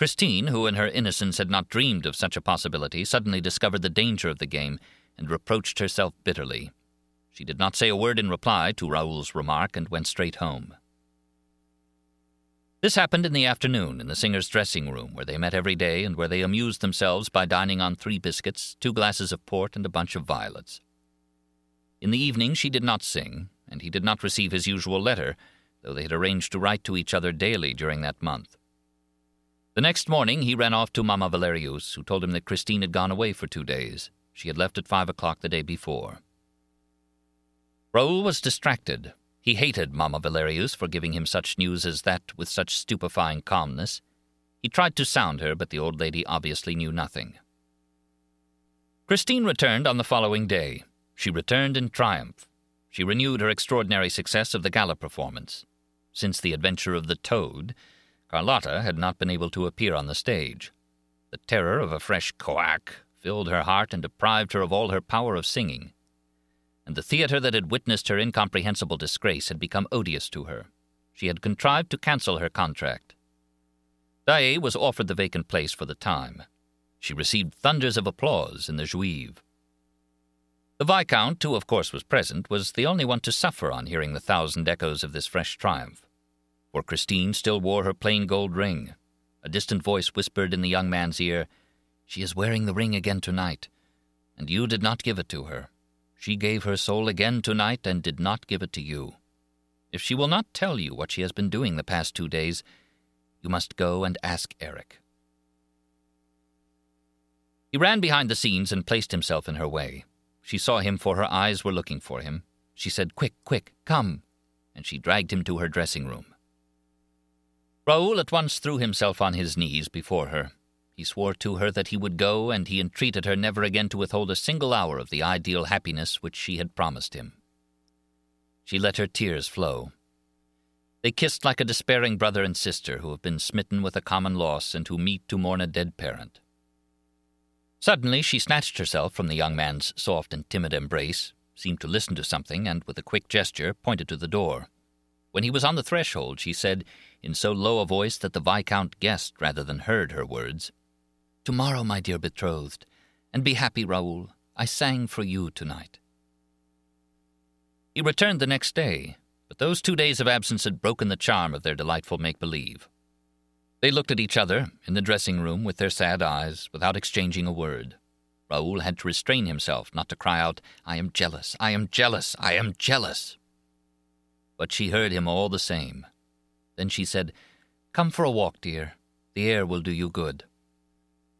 Christine, who in her innocence had not dreamed of such a possibility, suddenly discovered the danger of the game and reproached herself bitterly. She did not say a word in reply to Raoul's remark and went straight home. This happened in the afternoon in the singer's dressing room, where they met every day and where they amused themselves by dining on 3 biscuits, 2 glasses of port, and a bunch of violets. In the evening she did not sing, and he did not receive his usual letter, though they had arranged to write to each other daily during that month. The next morning he ran off to Mamma Valerius, who told him that Christine had gone away for 2 days. She had left at 5 o'clock the day before. Raoul was distracted. He hated Mamma Valerius for giving him such news as that with such stupefying calmness. He tried to sound her, but the old lady obviously knew nothing. Christine returned on the following day. She returned in triumph. She renewed her extraordinary success of the gala performance. Since the adventure of the toad, Carlotta had not been able to appear on the stage. The terror of a fresh coac filled her heart and deprived her of all her power of singing. And the theatre that had witnessed her incomprehensible disgrace had become odious to her. She had contrived to cancel her contract. Daae was offered the vacant place for the time. She received thunders of applause in the Juive. The Viscount, who of course was present, was the only one to suffer on hearing the 1,000 echoes of this fresh triumph. For Christine still wore her plain gold ring. A distant voice whispered in the young man's ear, "She is wearing the ring again tonight, and you did not give it to her. She gave her soul again tonight and did not give it to you. If she will not tell you what she has been doing the past 2 days, you must go and ask Eric." He ran behind the scenes and placed himself in her way. She saw him, for her eyes were looking for him. She said, "Quick, quick, come," and she dragged him to her dressing room. Raoul at once threw himself on his knees before her. He swore to her that he would go, and he entreated her never again to withhold a single hour of the ideal happiness which she had promised him. She let her tears flow. They kissed like a despairing brother and sister who have been smitten with a common loss and who meet to mourn a dead parent. Suddenly she snatched herself from the young man's soft and timid embrace, seemed to listen to something, and with a quick gesture pointed to the door. When he was on the threshold, she said, in so low a voice that the Viscount guessed rather than heard her words, "Tomorrow, my dear betrothed, and be happy, Raoul. I sang for you tonight." He returned the next day, but those 2 days of absence had broken the charm of their delightful make-believe. They looked at each other in the dressing room with their sad eyes, without exchanging a word. Raoul had to restrain himself not to cry out, "I am jealous, I am jealous, I am jealous." But she heard him all the same. Then she said, "Come for a walk, dear. The air will do you good."